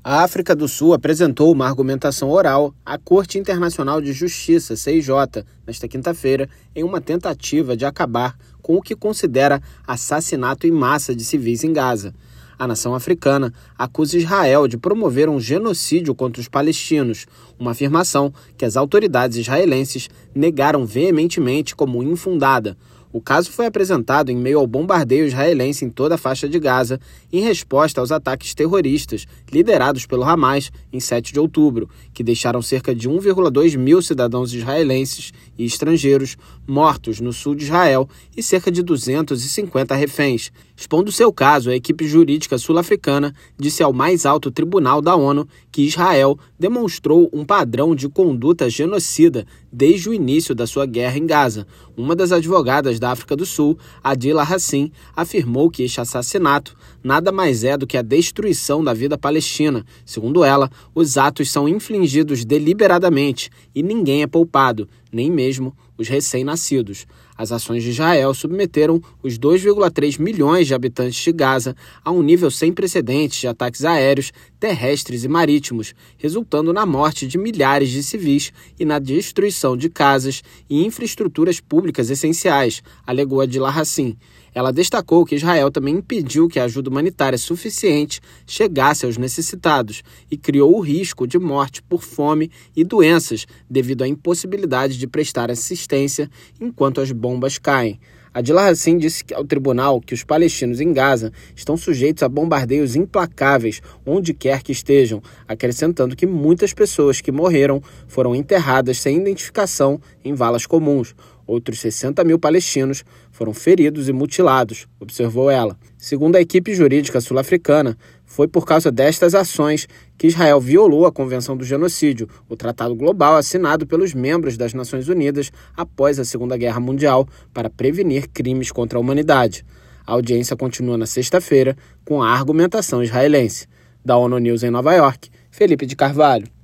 A África do Sul apresentou uma argumentação oral à Corte Internacional de Justiça, CIJ, nesta quinta-feira, em uma tentativa de acabar com o que considera assassinato em massa de civis em Gaza. A nação africana acusa Israel de promover um genocídio contra os palestinos, uma afirmação que as autoridades israelenses negaram veementemente como infundada. O caso foi apresentado em meio ao bombardeio israelense em toda a faixa de Gaza, em resposta aos ataques terroristas liderados pelo Hamas em 7 de outubro, que deixaram cerca de 1,2 mil cidadãos israelenses e estrangeiros mortos no sul de Israel e cerca de 250 reféns. Expondo seu caso, a equipe jurídica sul-africana disse ao mais alto tribunal da ONU que Israel demonstrou um padrão de conduta genocida desde o início da sua guerra em Gaza. Uma das advogadas da África do Sul, Adila Hassim, afirmou que este assassinato nada mais é do que a destruição da vida palestina. Segundo ela, os atos são infligidos deliberadamente e ninguém é poupado, nem mesmo os recém-nascidos. As ações de Israel submeteram os 2,3 milhões de habitantes de Gaza a um nível sem precedentes de ataques aéreos, terrestres e marítimos, resultando na morte de milhares de civis e na destruição de casas e infraestruturas públicas essenciais, alegou Adila Hassim. Ela destacou que Israel também impediu que a ajuda humanitária suficiente chegasse aos necessitados e criou o risco de morte por fome e doenças devido à impossibilidade de prestar assistência enquanto as bombas caem. Adila Hassim disse ao tribunal que os palestinos em Gaza estão sujeitos a bombardeios implacáveis onde quer que estejam, acrescentando que muitas pessoas que morreram foram enterradas sem identificação em valas comuns. Outros 60 mil palestinos foram feridos e mutilados, observou ela. Segundo a equipe jurídica sul-africana, foi por causa destas ações que Israel violou a Convenção do Genocídio, o tratado global assinado pelos membros das Nações Unidas após a Segunda Guerra Mundial para prevenir crimes contra a humanidade. A audiência continua na sexta-feira com a argumentação israelense. Da ONU News em Nova York, Felipe de Carvalho.